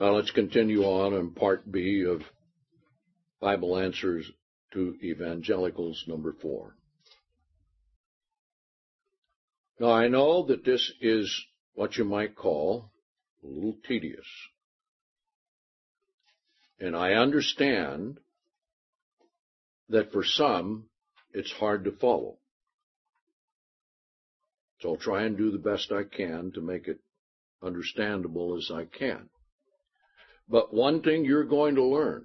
Now let's continue on in part B of Bible Answers to Evangelicals, number 4. Now I know that this is what you might call a little tedious. And I understand that for some, it's hard to follow. So I'll try and do the best I can to make it understandable as I can. But one thing you're going to learn,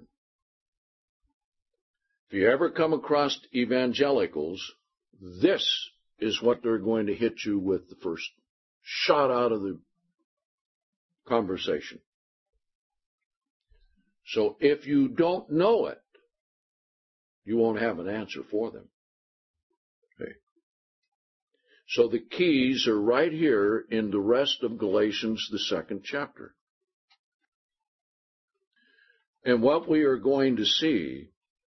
if you ever come across evangelicals, this is what they're going to hit you with the first shot out of the conversation. So if you don't know it, you won't have an answer for them. Okay. So the keys are right here in the rest of Galatians, the 2nd chapter. And what we are going to see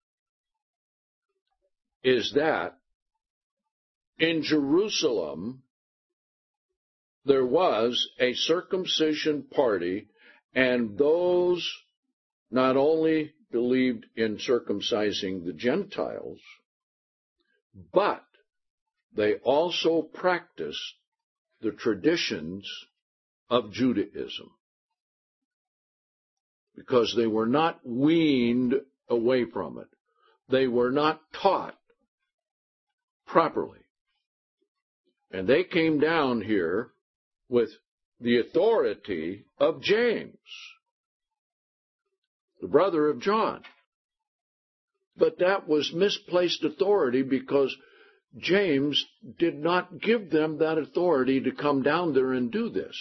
is that in Jerusalem, there was a circumcision party, and those not only believed in circumcising the Gentiles, but they also practiced the traditions of Judaism, because they were not weaned away from it. They were not taught properly. And they came down here with the authority of James, the brother of John. But that was misplaced authority, because James did not give them that authority to come down there and do this.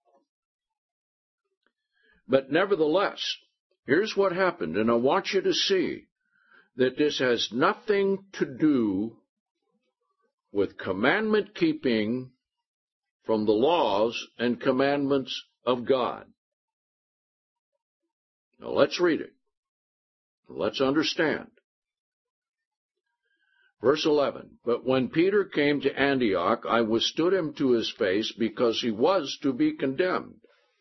But nevertheless, here's what happened, and I want you to see that this has nothing to do with commandment keeping from the laws and commandments of God. Now let's read it. Let's understand. Verse 11, but when Peter came to Antioch, I withstood him to his face, because he was to be condemned.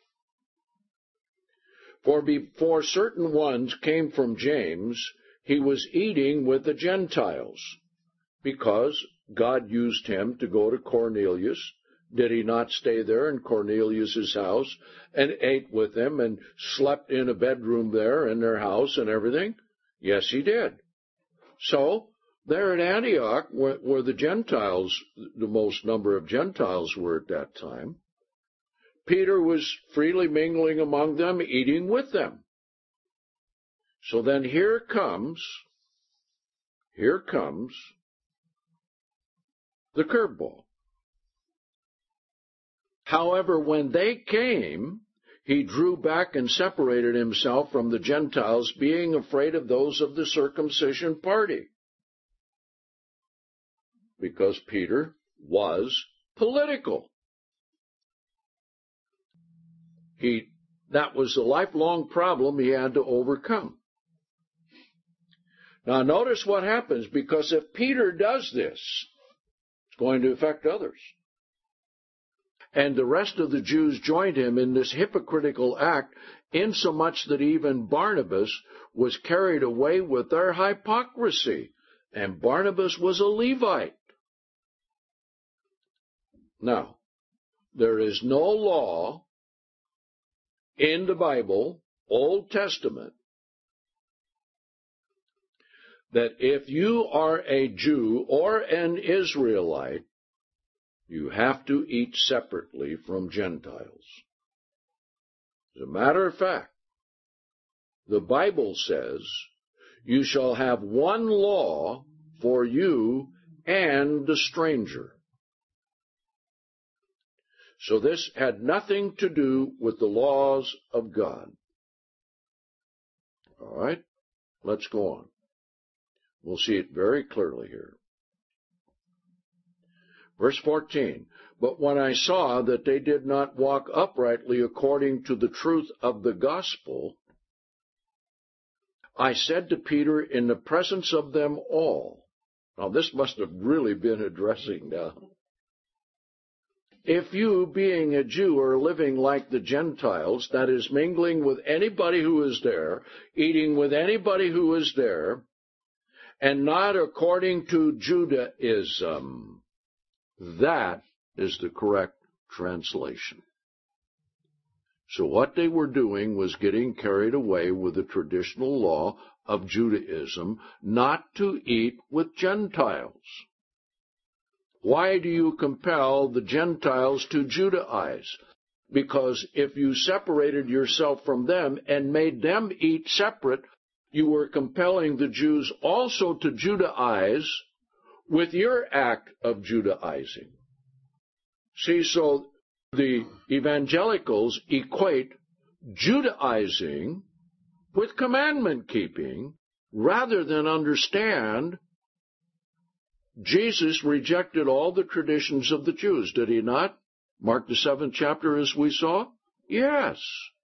For before certain ones came from James, he was eating with the Gentiles, because God used him to go to Cornelius. Did he not stay there in Cornelius' house and ate with them and slept in a bedroom there in their house and everything? Yes, he did. So, there at Antioch, where the Gentiles, the most number of Gentiles were at that time, Peter was freely mingling among them, eating with them. So then here comes the curveball. However, when they came, he drew back and separated himself from the Gentiles, being afraid of those of the circumcision party. Because Peter was political. That was a lifelong problem he had to overcome. Now notice what happens, because if Peter does this, it's going to affect others. And the rest of the Jews joined him in this hypocritical act, insomuch that even Barnabas was carried away with their hypocrisy. And Barnabas was a Levite. Now, there is no law in the Bible, Old Testament, that if you are a Jew or an Israelite, you have to eat separately from Gentiles. As a matter of fact, the Bible says, you shall have one law for you and the stranger. So this had nothing to do with the laws of God. All right, let's go on. We'll see it very clearly here. Verse 14, but when I saw that they did not walk uprightly according to the truth of the gospel, I said to Peter in the presence of them all. Now this must have really been addressing now. if you, being a Jew, are living like the Gentiles, that is, mingling with anybody who is there, eating with anybody who is there, and not according to Judaism, that is the correct translation. So what they were doing was getting carried away with the traditional law of Judaism not to eat with Gentiles. Why do you compel the Gentiles to Judaize? Because if you separated yourself from them and made them eat separate, you were compelling the Jews also to Judaize with your act of Judaizing. See, so the evangelicals equate Judaizing with commandment keeping rather than understand Jesus rejected all the traditions of the Jews, did he not? Mark the 7th chapter, as we saw? Yes.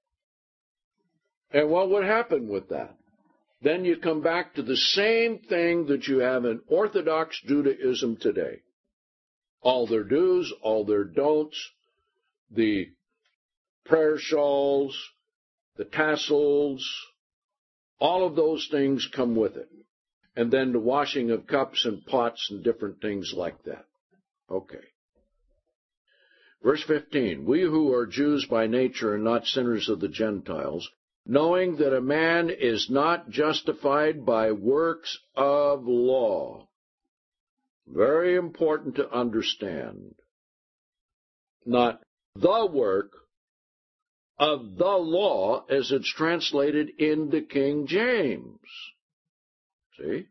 And what would happen with that? Then you come back to the same thing that you have in Orthodox Judaism today. All their do's, all their don'ts, the prayer shawls, the tassels, all of those things come with it. And then the washing of cups and pots and different things like that. Okay. Verse 15, we who are Jews by nature and not sinners of the Gentiles, knowing that a man is not justified by works of law. Very important to understand. Not the work of the law as it's translated in the King James. See?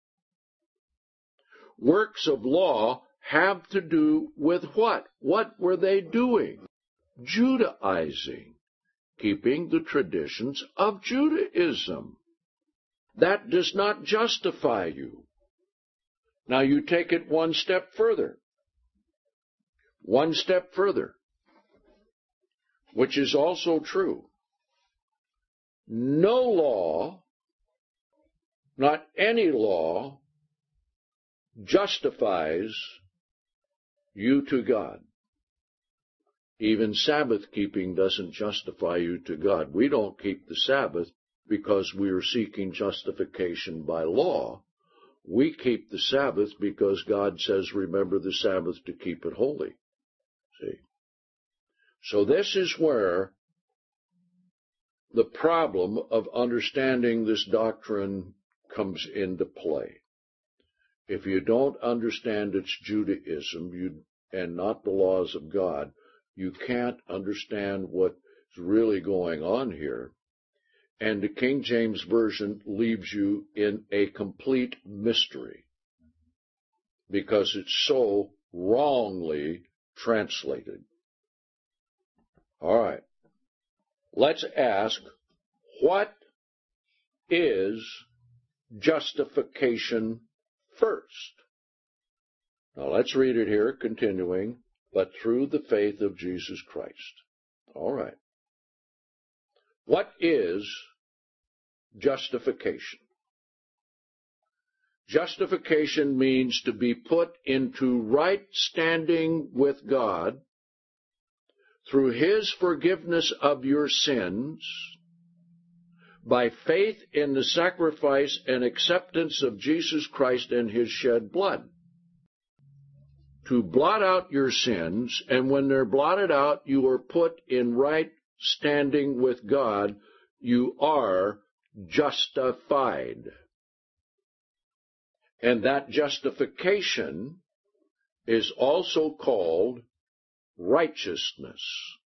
Works of law have to do with what? What were they doing? Judaizing, keeping the traditions of Judaism. That does not justify you. Now you take it one step further. One step further, which is also true. No law, not any law, justifies you to God. Even Sabbath keeping doesn't justify you to God. We don't keep the Sabbath because we are seeking justification by law. We keep the Sabbath because God says, remember the Sabbath to keep it holy. See? So this is where the problem of understanding this doctrine comes into play. If you don't understand it's Judaism and not the laws of God, you can't understand what's really going on here. And the King James Version leaves you in a complete mystery because it's so wrongly translated. All right. Let's ask, what is justification first? Now let's read it here, continuing, but through the faith of Jesus Christ. All right. What is justification? Justification means to be put into right standing with God through His forgiveness of your sins by faith in the sacrifice and acceptance of Jesus Christ and His shed blood. To blot out your sins, and when they're blotted out, you are put in right standing with God. You are justified. And that justification is also called righteousness.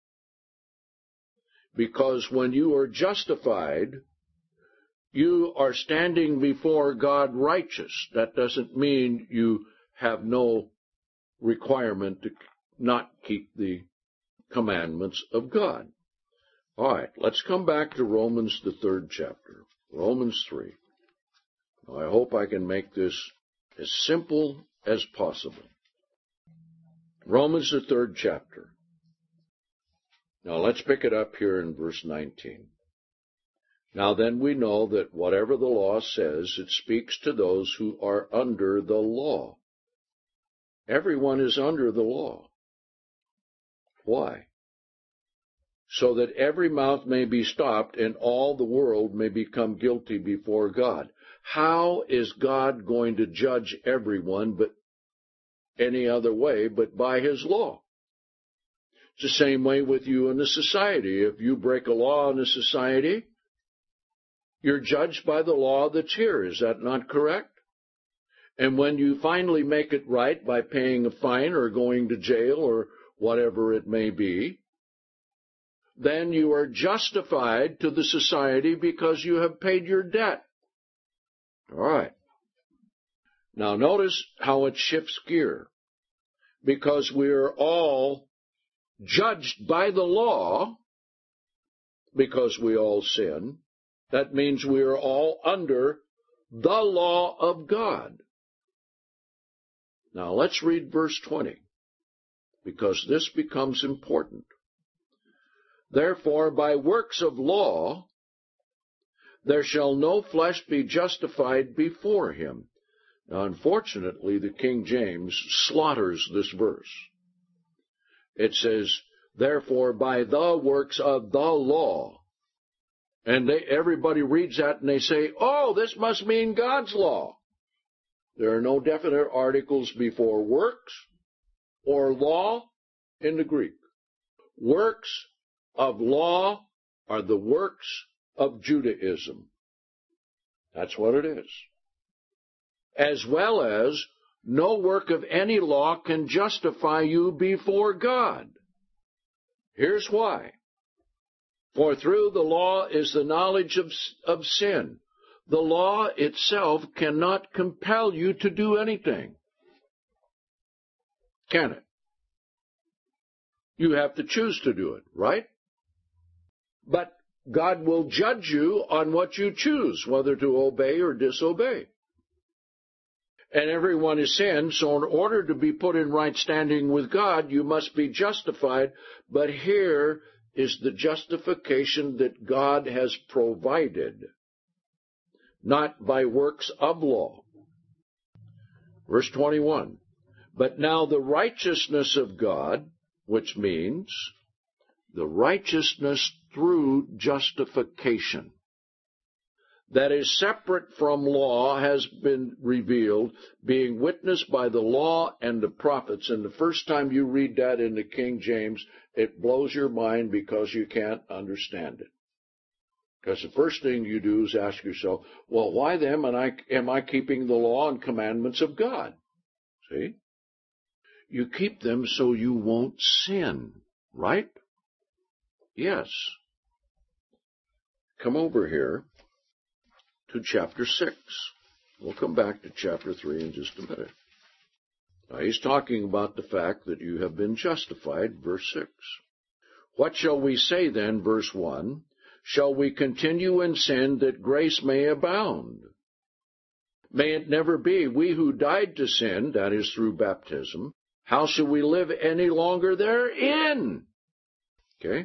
Because when you are justified, you are standing before God righteous. That doesn't mean you have no requirement to not keep the commandments of God. All right, let's come back to Romans, the 3rd chapter. Romans 3. I hope I can make this as simple as possible. Romans, the 3rd chapter. Now let's pick it up here in verse 19. Now then we know that whatever the law says, it speaks to those who are under the law. Everyone is under the law. Why? So that every mouth may be stopped and all the world may become guilty before God. How is God going to judge everyone but any other way but by His law? It's the same way with you in the society. If you break a law in a society, you're judged by the law that's here. Is that not correct? And when you finally make it right by paying a fine or going to jail or whatever it may be, then you are justified to the society because you have paid your debt. All right. Now notice how it shifts gear. Because we are all judged by the law, because we all sin, that means we are all under the law of God. Now let's read verse 20, because this becomes important. Therefore, by works of law, there shall no flesh be justified before him. Now, unfortunately, the King James slaughters this verse. It says, therefore, by the works of the law. And everybody reads that and they say, oh, this must mean God's law. There are no definite articles before works or law in the Greek. Works of law are the works of Judaism. That's what it is. As well as no work of any law can justify you before God. Here's why. For through the law is the knowledge of sin. The law itself cannot compel you to do anything. Can it? You have to choose to do it, right? But God will judge you on what you choose, whether to obey or disobey. And everyone has sinned, so in order to be put in right standing with God, you must be justified. But here is the justification that God has provided, not by works of law. Verse 21, but now the righteousness of God, which means the righteousness through justification, that is separate from law, has been revealed, being witnessed by the law and the prophets. And the first time you read that in the King James, it blows your mind because you can't understand it. Because the first thing you do is ask yourself, well, why then am I keeping the law and commandments of God? See? You keep them so you won't sin, right? Yes. Come over here to chapter 6. We'll come back to chapter 3 in just a minute. Now, he's talking about the fact that you have been justified, verse 6. What shall we say then, verse 1? Shall we continue in sin that grace may abound? May it never be. We who died to sin, that is through baptism, how shall we live any longer therein? Okay?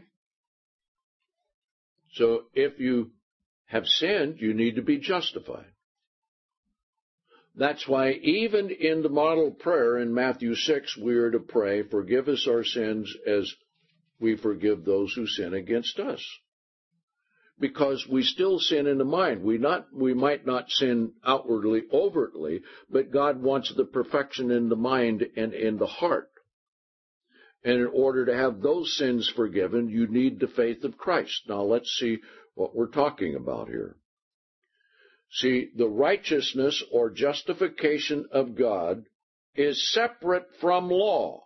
So if you have sinned, you need to be justified. That's why even in the model prayer in Matthew 6, we are to pray, forgive us our sins as we forgive those who sin against us. Because we still sin in the mind. We might not sin outwardly, overtly, but God wants the perfection in the mind and in the heart. And in order to have those sins forgiven, you need the faith of Christ. Now let's see what we're talking about here. See, the righteousness or justification of God is separate from law,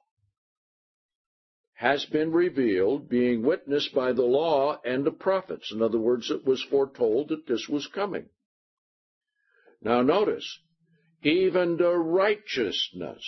has been revealed, being witnessed by the law and the prophets. In other words, it was foretold that this was coming. Now notice, even the righteousness.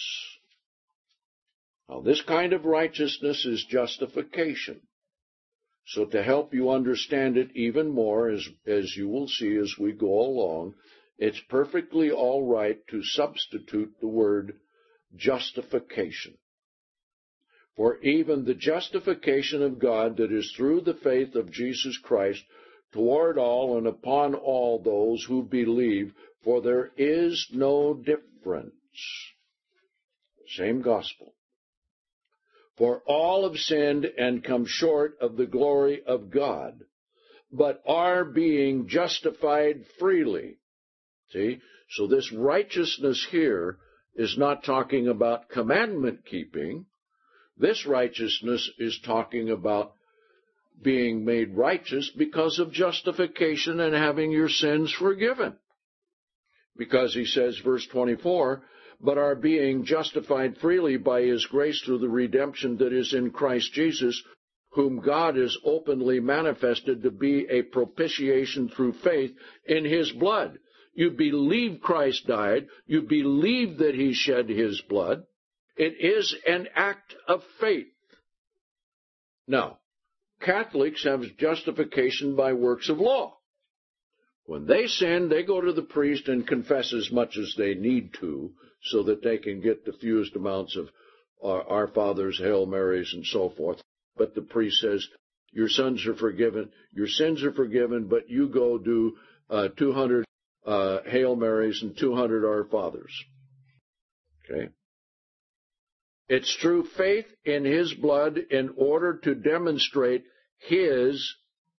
Now this kind of righteousness is justification. So to help you understand it even more, as you will see as we go along, it's perfectly all right to substitute the word justification. For even the justification of God that is through the faith of Jesus Christ toward all and upon all those who believe, for there is no difference. Same gospel. For all have sinned and come short of the glory of God, but are being justified freely. See? So this righteousness here is not talking about commandment keeping. This righteousness is talking about being made righteous because of justification and having your sins forgiven. Because he says, verse 24, but are being justified freely by his grace through the redemption that is in Christ Jesus, whom God has openly manifested to be a propitiation through faith in his blood. You believe Christ died. You believe that he shed his blood. It is an act of faith. Now, Catholics have justification by works of law. When they sin, they go to the priest and confess as much as they need to so that they can get diffused amounts of Our Fathers, Hail Marys, and so forth. But the priest says, your sins are forgiven, but you go do 200 Hail Marys and 200 Our Fathers. Okay? It's through faith in his blood in order to demonstrate his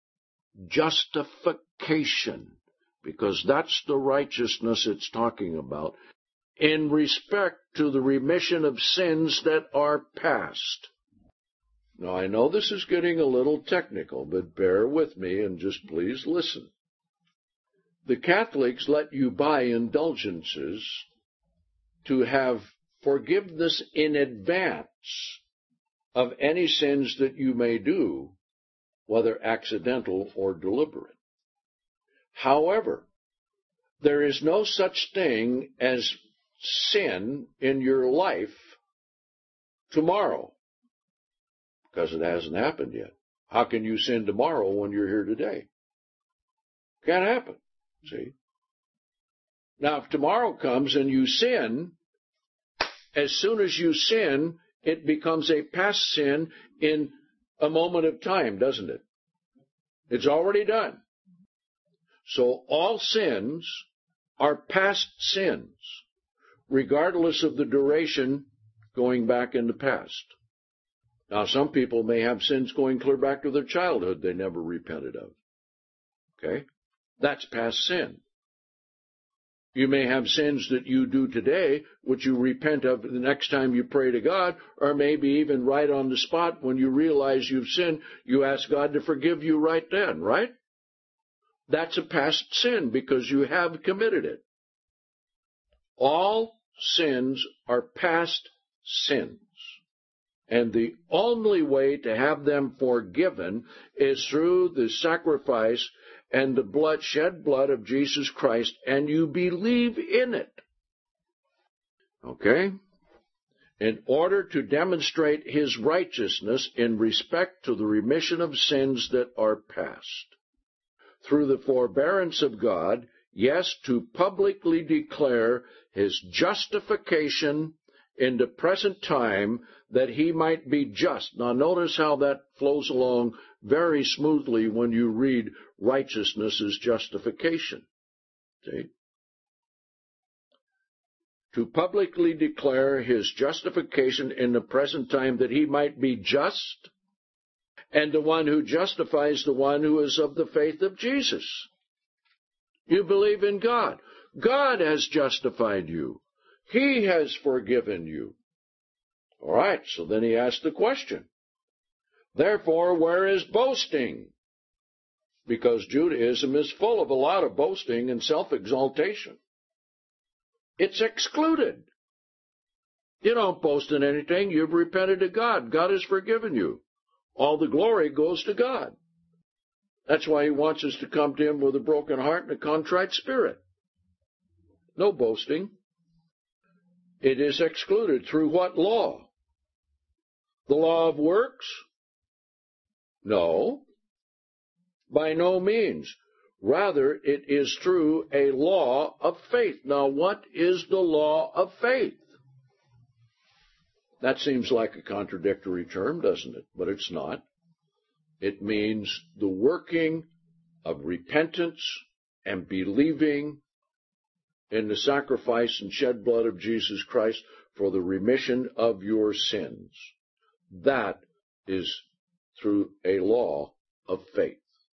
justification, because that's the righteousness it's talking about, in respect to the remission of sins that are past. Now, I know this is getting a little technical, but bear with me and just please listen. The Catholics let you buy indulgences to have forgiveness in advance of any sins that you may do, whether accidental or deliberate. However, there is no such thing as sin in your life tomorrow, because it hasn't happened yet. How can you sin tomorrow when you're here today? Can't happen, see? Now, if tomorrow comes and you sin, as soon as you sin, it becomes a past sin in a moment of time, doesn't it? It's already done. So all sins are past sins, regardless of the duration going back in the past. Now, some people may have sins going clear back to their childhood they never repented of. Okay? That's past sin. You may have sins that you do today, which you repent of the next time you pray to God, or maybe even right on the spot when you realize you've sinned, you ask God to forgive you right then, right? That's a past sin because you have committed it. All sins are past sins. And the only way to have them forgiven is through the sacrifice and the shed blood of Jesus Christ, and you believe in it. Okay? In order to demonstrate his righteousness in respect to the remission of sins that are past. Through the forbearance of God, yes, to publicly declare his justification in the present time, that he might be just. Now notice how that flows along very smoothly when you read righteousness as justification. See? To publicly declare his justification in the present time, that he might be just, and the one who justifies the one who is of the faith of Jesus. You believe in God. God has justified you. He has forgiven you. All right, so then he asked the question. Therefore, where is boasting? Because Judaism is full of a lot of boasting and self-exaltation. It's excluded. You don't boast in anything. You've repented to God. God has forgiven you. All the glory goes to God. That's why he wants us to come to him with a broken heart and a contrite spirit. No boasting. It is excluded. Through what law? The law of works? No. By no means. Rather, it is through a law of faith. Now, what is the law of faith? That seems like a contradictory term, doesn't it? But it's not. It means the working of repentance and believing in the sacrifice and shed blood of Jesus Christ for the remission of your sins. That is through a law of faith.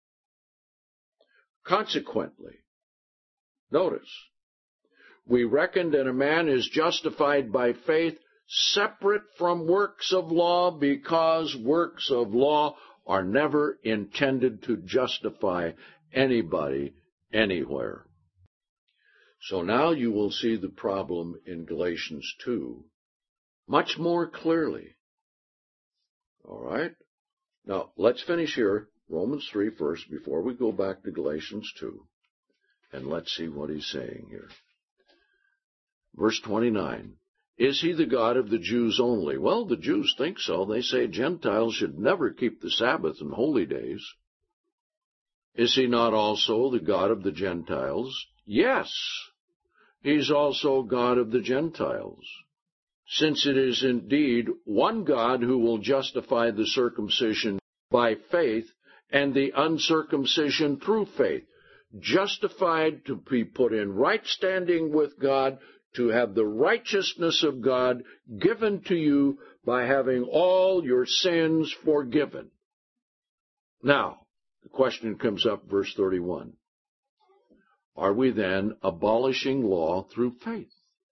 Consequently, notice, we reckon that a man is justified by faith separate from works of law, because works of law are never intended to justify anybody anywhere. So now you will see the problem in Galatians 2 much more clearly. All right? Now, let's finish here, Romans 3 first, before we go back to Galatians 2. And let's see what he's saying here. Verse 29. Is he the God of the Jews only? Well, the Jews think so. They say Gentiles should never keep the Sabbath and holy days. Is he not also the God of the Gentiles? Yes, he's also God of the Gentiles, since it is indeed one God who will justify the circumcision by faith and the uncircumcision through faith. Justified to be put in right standing with God, to have the righteousness of God given to you by having all your sins forgiven. Now, the question comes up, verse 31. Are we then abolishing law through faith?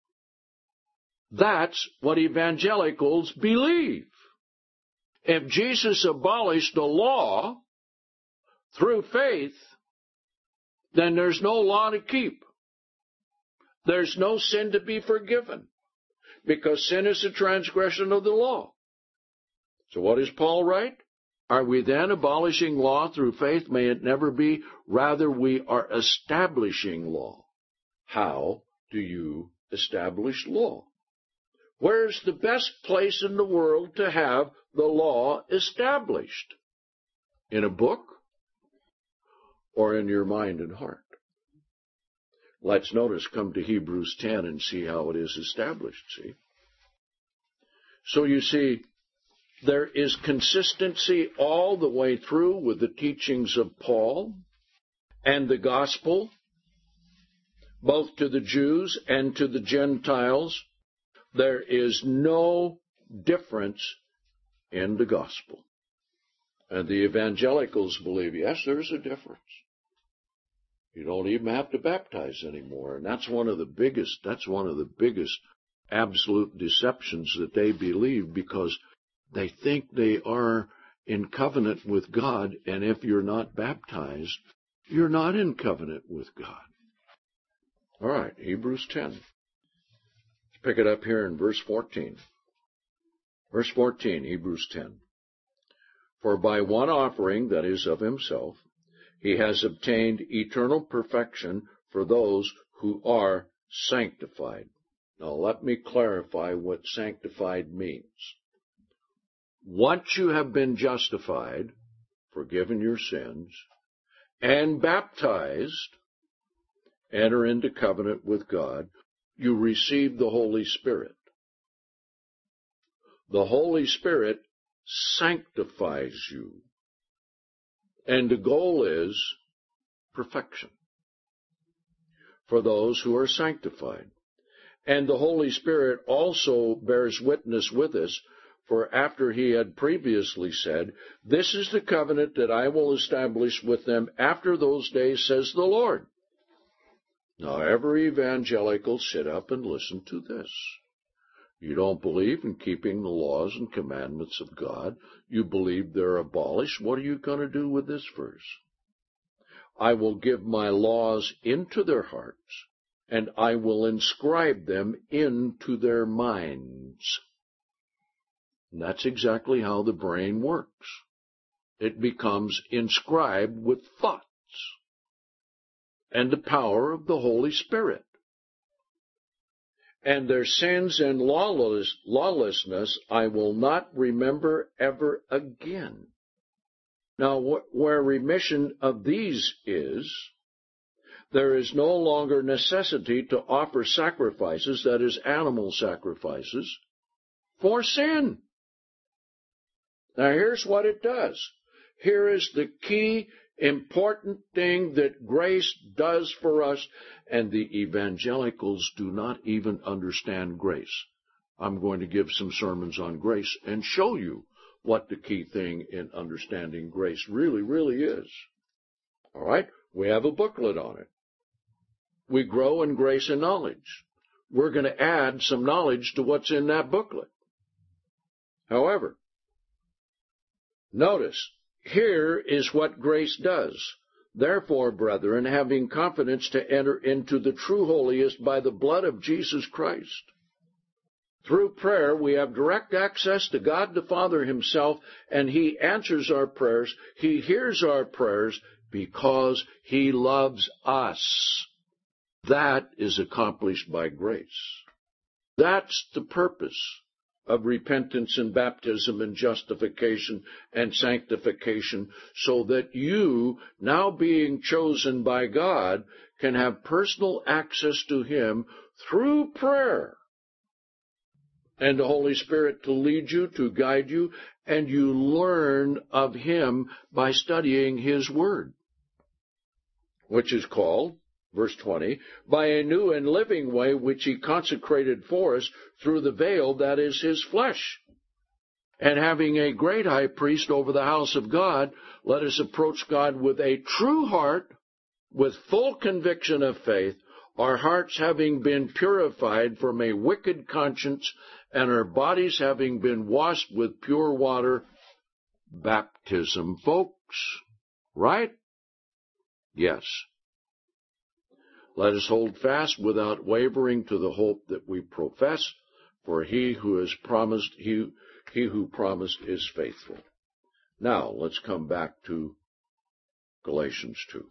That's what evangelicals believe. If Jesus abolished the law through faith, then there's no law to keep. There's no sin to be forgiven, because sin is a transgression of the law. So what does Paul write? Are we then abolishing law through faith? May it never be. Rather, we are establishing law. How do you establish law? Where's the best place in the world to have the law established? In a book or in your mind and heart? Let's notice, come to Hebrews 10 and see how it is established, see? So you see, there is consistency all the way through with the teachings of Paul and the gospel, both to the Jews and to the Gentiles. There is no difference in the gospel. And the evangelicals believe, yes, there's a difference. You don't even have to baptize anymore. And that's one of the biggest absolute deceptions that they believe, because they think they are in covenant with God, and if you're not baptized, you're not in covenant with God. All right, Hebrews 10. Let's pick it up here in verse 14. Verse 14, Hebrews 10. For by one offering, that is of himself, he has obtained eternal perfection for those who are sanctified. Now let me clarify what sanctified means. Once you have been justified, forgiven your sins, and baptized, enter into covenant with God, you receive the Holy Spirit. The Holy Spirit sanctifies you. And the goal is perfection for those who are sanctified. And the Holy Spirit also bears witness with us, for after he had previously said, this is the covenant that I will establish with them after those days, says the Lord. Now, every evangelical sit up and listen to this. You don't believe in keeping the laws and commandments of God. You believe they're abolished. What are you going to do with this verse? I will give my laws into their hearts, and I will inscribe them into their minds. And that's exactly how the brain works. It becomes inscribed with thoughts and the power of the Holy Spirit. And their sins and lawlessness I will not remember ever again. Now, where remission of these is, there is no longer necessity to offer sacrifices, that is, animal sacrifices, for sin. Now, here's what it does. Here is the key important thing that grace does for us, and the evangelicals do not even understand grace. I'm going to give some sermons on grace and show you what the key thing in understanding grace really, really is. All right? We have a booklet on it. We grow in grace and knowledge. We're going to add some knowledge to what's in that booklet. However, notice, here is what grace does. Therefore, brethren, having confidence to enter into the true holiest by the blood of Jesus Christ. Through prayer, we have direct access to God the Father himself, and he answers our prayers. He hears our prayers because he loves us. That is accomplished by grace. That's the purpose of repentance and baptism and justification and sanctification, so that you, now being chosen by God, can have personal access to him through prayer and the Holy Spirit to lead you, to guide you, and you learn of him by studying his word, which is called, verse 20, by a new and living way which he consecrated for us through the veil that is his flesh. And having a great high priest over the house of God, let us approach God with a true heart, with full conviction of faith, our hearts having been purified from a wicked conscience, and our bodies having been washed with pure water. Baptism, folks. Right? Yes. Let us hold fast without wavering to the hope that we profess, for he who promised is faithful. Now, let's come back to Galatians 2.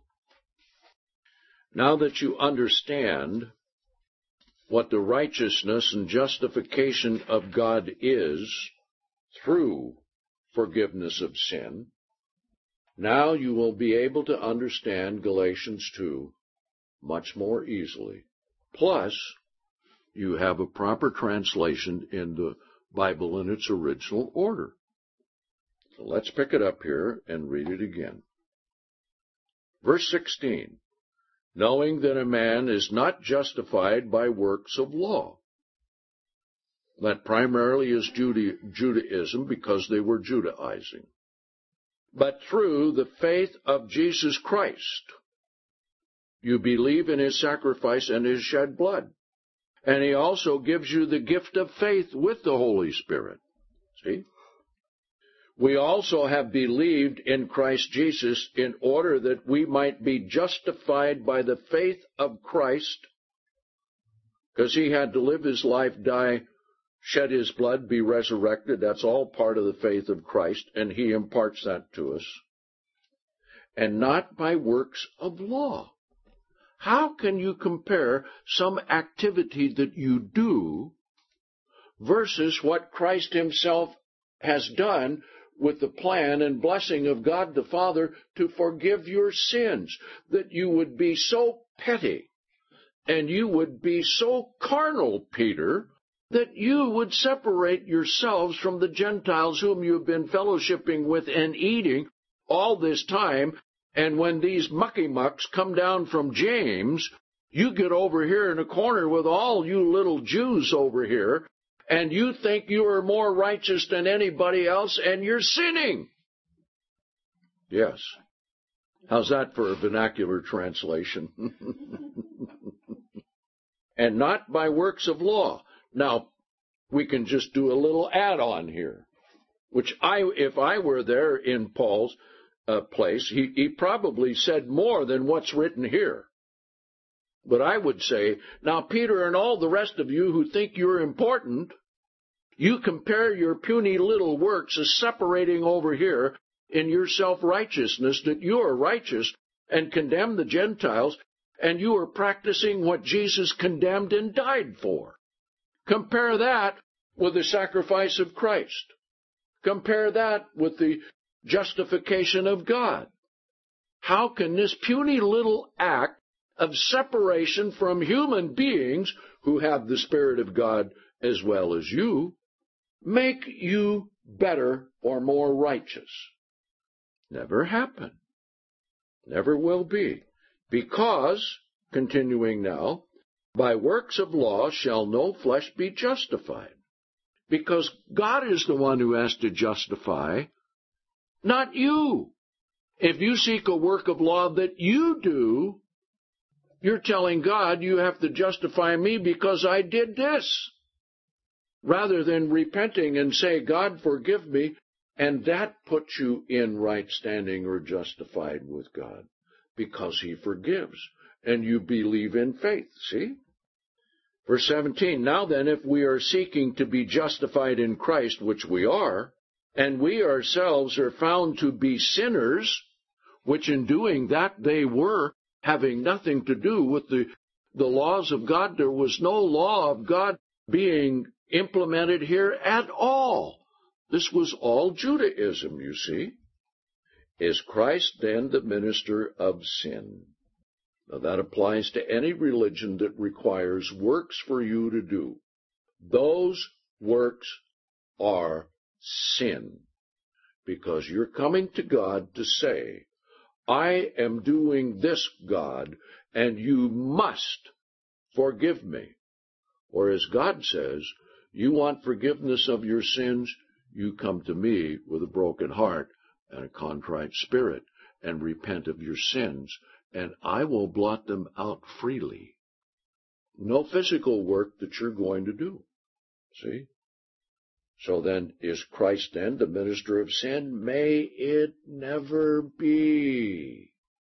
Now that you understand what the righteousness and justification of God is through forgiveness of sin, now you will be able to understand Galatians 2 much more easily. Plus, you have a proper translation in the Bible in its original order. So let's pick it up here and read it again. Verse 16, knowing that a man is not justified by works of law. That primarily is Judaism, because they were Judaizing. But through the faith of Jesus Christ. You believe in his sacrifice and his shed blood. And he also gives you the gift of faith with the Holy Spirit. See? We also have believed in Christ Jesus in order that we might be justified by the faith of Christ, because he had to live his life, die, shed his blood, be resurrected. That's all part of the faith of Christ, and he imparts that to us. And not by works of law. How can you compare some activity that you do versus what Christ himself has done with the plan and blessing of God the Father to forgive your sins, that you would be so petty and you would be so carnal, Peter, that you would separate yourselves from the Gentiles whom you've been fellowshipping with and eating all this time. And when these mucky-mucks come down from James, you get over here in a corner with all you little Jews over here, and you think you are more righteous than anybody else, and you're sinning. Yes. How's that for a vernacular translation? And not by works of law. Now, we can just do a little add-on here, which if I were there in Paul's place, he probably said more than what's written here. But I would say, now, Peter and all the rest of you who think you're important, you compare your puny little works as separating over here in your self-righteousness, that you are righteous, and condemn the Gentiles, and you are practicing what Jesus condemned and died for. Compare that with the sacrifice of Christ. Compare that with the justification of God. How can this puny little act of separation from human beings who have the Spirit of God as well as you make you better or more righteous? Never happen. Never will be. Because, continuing now, by works of law shall no flesh be justified. because God is the one who has to justify, not you. If you seek a work of law that you do, you're telling God you have to justify me because I did this, rather than repenting and say, God, forgive me, and that puts you in right standing or justified with God because He forgives, and you believe in faith, see? Verse 17, now then, if we are seeking to be justified in Christ, which we are, and we ourselves are found to be sinners, which in doing that they were, having nothing to do with the laws of God, there was no law of God being implemented here at all. This was all Judaism, you see. Is Christ then the minister of sin? Now that applies to any religion that requires works for you to do. Those works are sin, because you're coming to God to say, I am doing this, God, and you must forgive me. Or as God says, you want forgiveness of your sins, you come to me with a broken heart and a contrite spirit and repent of your sins, and I will blot them out freely. No physical work that you're going to do. See? So then, is Christ then the minister of sin? May it never be.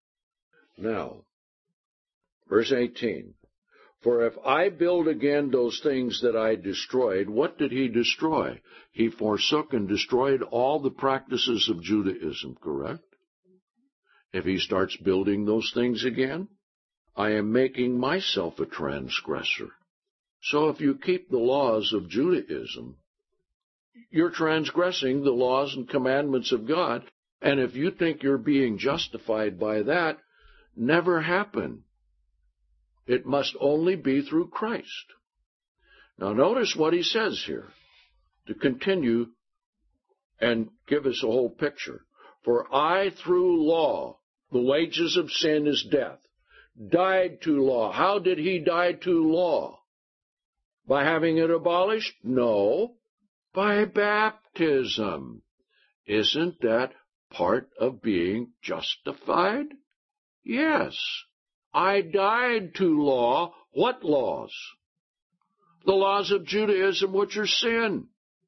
Now, verse 18. For if I build again those things that I destroyed, what did he destroy? He forsook and destroyed all the practices of Judaism, correct? If he starts building those things again, I am making myself a transgressor. So if you keep the laws of Judaism, you're transgressing the laws and commandments of God, and if you think you're being justified by that, never happen. It must only be through Christ. Now notice what he says here, to continue and give us a whole picture. For I, through law, the wages of sin is death, died to law. How did he die to law? By having it abolished? No, by baptism. Isn't that part of being justified? Yes. I died to law. What laws? The laws of Judaism, which are sin,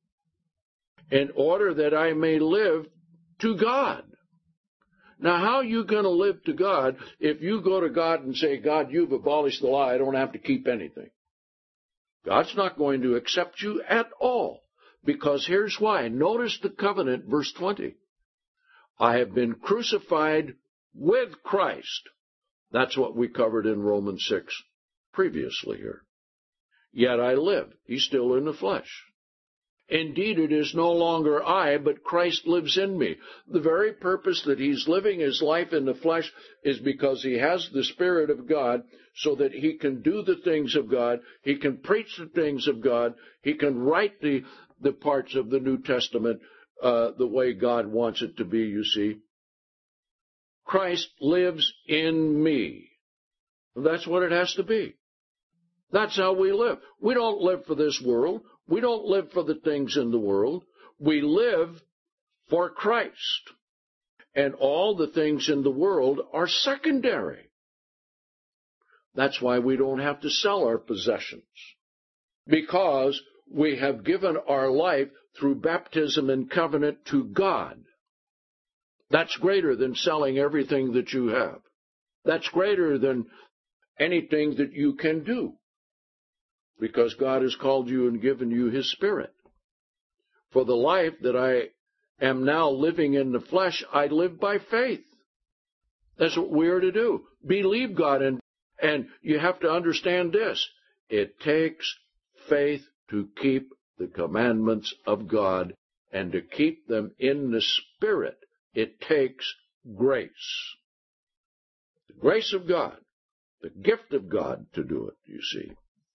in order that I may live to God. Now, how are you going to live to God if you go to God and say, God, you've abolished the law, I don't have to keep anything? God's not going to accept you at all, because here's why. Notice the covenant, verse 20. I have been crucified with Christ. That's what we covered in Romans 6 previously here. Yet I live. He's still in the flesh. Indeed, it is no longer I, but Christ lives in me. The very purpose that he's living his life in the flesh is because he has the Spirit of God, so that he can do the things of God, he can preach the things of God, he can write the parts of the New Testament the way God wants it to be, you see. Christ lives in me. That's what it has to be. That's how we live. We don't live for this world. We don't live for the things in the world. We live for Christ. And all the things in the world are secondary. That's why we don't have to sell our possessions, because we have given our life through baptism and covenant to God. That's greater than selling everything that you have. That's greater than anything that you can do, because God has called you and given you His Spirit. For the life that I am now living in the flesh, I live by faith. That's what we are to do. Believe God, and you have to understand this. It takes faith to keep the commandments of God, and to keep them in the Spirit, it takes grace. The grace of God, the gift of God to do it, you see.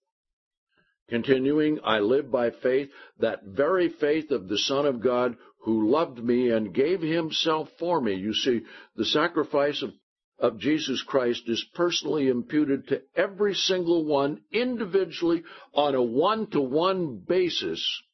Continuing, I live by faith, that very faith of the Son of God who loved me and gave himself for me. You see, the sacrifice of Jesus Christ is personally imputed to every single one individually on a one-to-one basis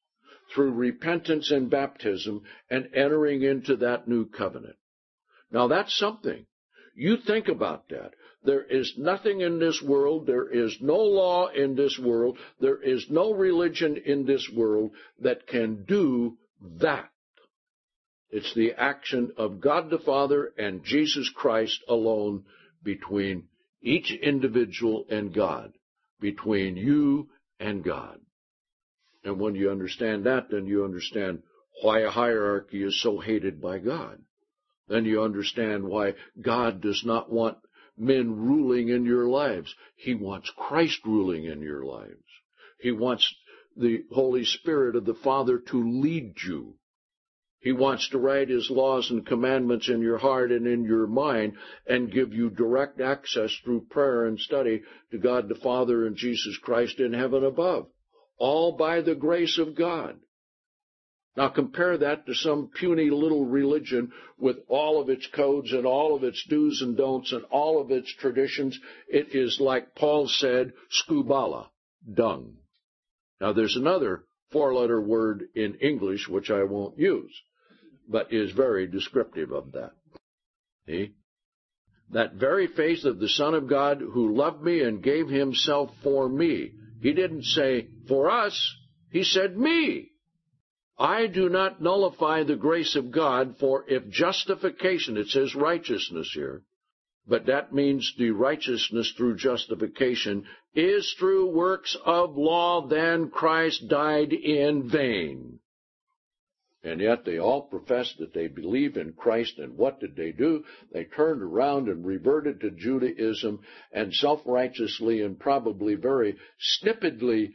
through repentance and baptism and entering into that new covenant. Now that's something. You think about that. There is nothing in this world, there is no law in this world, there is no religion in this world that can do that. It's the action of God the Father and Jesus Christ alone between each individual and God, between you and God. And when you understand that, then you understand why a hierarchy is so hated by God. Then you understand why God does not want men ruling in your lives. He wants Christ ruling in your lives. He wants the Holy Spirit of the Father to lead you. He wants to write His laws and commandments in your heart and in your mind and give you direct access through prayer and study to God the Father and Jesus Christ in heaven above, all by the grace of God. Now compare that to some puny little religion with all of its codes and all of its do's and don'ts and all of its traditions. It is, like Paul said, skubala, dung. Now there's another four-letter word in English which I won't use, but is very descriptive of that. See? That very faith of the Son of God who loved me and gave Himself for me. He didn't say for us, He said me. I do not nullify the grace of God, for if justification, it says righteousness here, but that means the righteousness through justification is through works of law, then Christ died in vain. And yet they all profess that they believe in Christ, and what did they do? They turned around and reverted to Judaism and self-righteously and probably very snippedly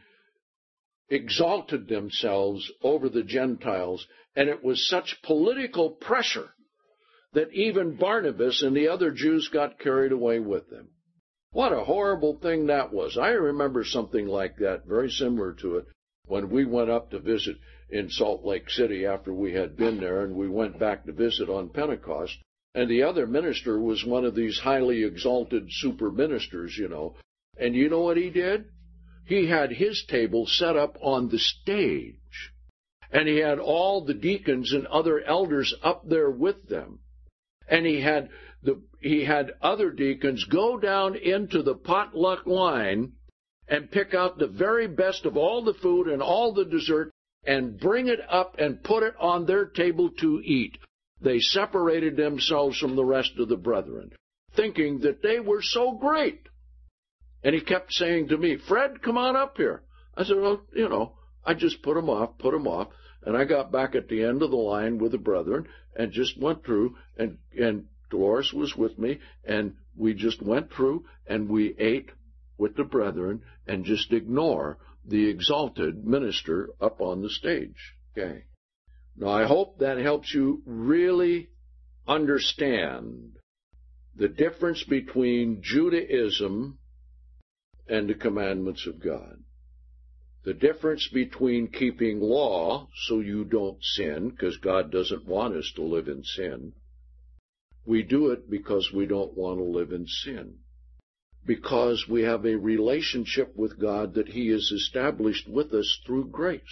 exalted themselves over the Gentiles, and it was such political pressure that even Barnabas and the other Jews got carried away with them. What a horrible thing that was. I remember something like that, very similar to it, when we went up to visit in Salt Lake City after we had been there, and we went back to visit on Pentecost, and the other minister was one of these highly exalted super ministers, and you know what he did? He had his table set up on the stage, and he had all the deacons and other elders up there with them, and he had other deacons go down into the potluck line and pick out the very best of all the food and all the dessert and bring it up and put it on their table to eat. They separated themselves from the rest of the brethren, thinking that they were so great. And he kept saying to me, Fred, come on up here. I said, well, I just put him off. And I got back at the end of the line with the brethren and just went through, and Dolores was with me, and we just went through and we ate with the brethren and just ignore the exalted minister up on the stage. Okay. Now, I hope that helps you really understand the difference between Judaism and the commandments of God. The difference between keeping law so you don't sin, because God doesn't want us to live in sin. We do it because we don't want to live in sin. Because we have a relationship with God that He has established with us through grace.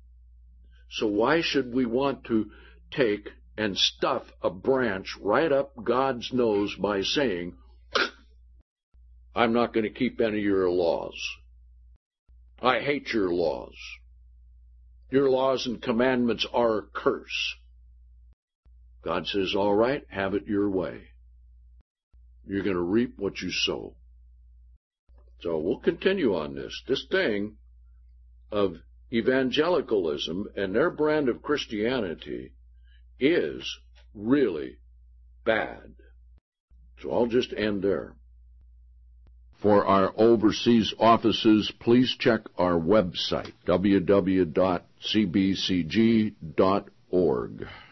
So why should we want to take and stuff a branch right up God's nose by saying, I'm not going to keep any of your laws. I hate your laws. Your laws and commandments are a curse. God says, all right, have it your way. You're going to reap what you sow. So we'll continue on this thing of evangelicalism and their brand of Christianity is really bad. So I'll just end there. For our overseas offices, please check our website, www.cbcg.org.